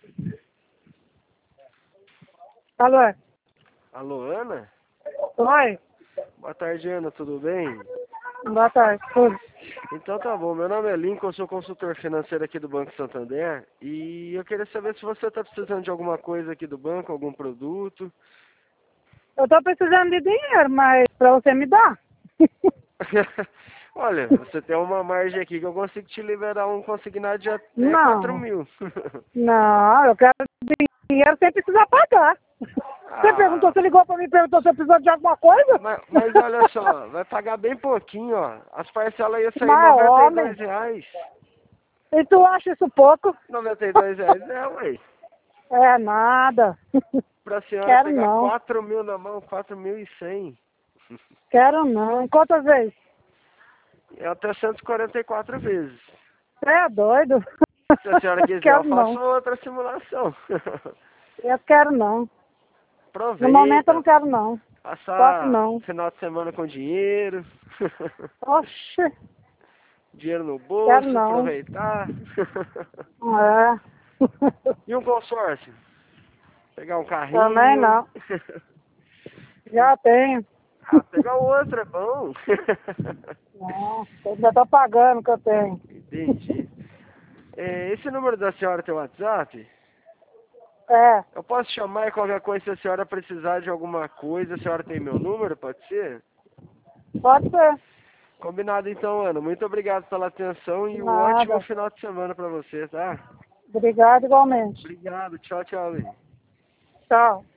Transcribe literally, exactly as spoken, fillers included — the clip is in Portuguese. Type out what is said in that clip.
Alô? Alô, Ana? Oi? Boa tarde, Ana, tudo bem? Boa tarde, tudo. Então tá bom, meu nome é Lincoln, eu sou consultor financeiro aqui do Banco Santander e eu queria saber se você está precisando de alguma coisa aqui do banco, algum produto. Eu tô precisando de dinheiro, mas pra você me dar? Olha, você tem uma margem aqui que eu consigo te liberar um consignado de até quatro Não. mil. Não, eu quero dinheiro sem precisar pagar. Você perguntou, Ah, você ligou pra mim e perguntou se eu precisava de alguma coisa? mas, mas olha só, vai pagar bem pouquinho, ó. As parcelas iam sair Mas, noventa e homem, dois reais. e tu acha isso pouco? noventa e dois reais é, ué. É nada. Pra senhora Quero pegar não. quatro mil na mão, quatro mil e cem. Quero não. Quantas vezes? É até cento e quarenta e quatro vezes. Você é doido? Se a senhora quiser, eu Quero faço não. outra simulação. Eu quero não. No momento eu Aproveita, não quero não. Posso passar não. final de semana com dinheiro. Oxe, Dinheiro no quero bolso, não. aproveitar. É. E um consórcio? Pegar um Também carrinho. não. Já tenho. Ah, pegar outro é bom. Não, eu já tô pagando o que eu tenho. Entendi. É, esse número da senhora tem WhatsApp? É, Eu posso chamar e qualquer coisa, se a senhora precisar de alguma coisa, a senhora tem meu número, pode ser? pode ser. Combinado então, Ana. Muito obrigado pela atenção e um ótimo Nada. final de semana pra você, tá? Obrigado igualmente. Obrigado. Tchau, tchau, Lê. Tchau.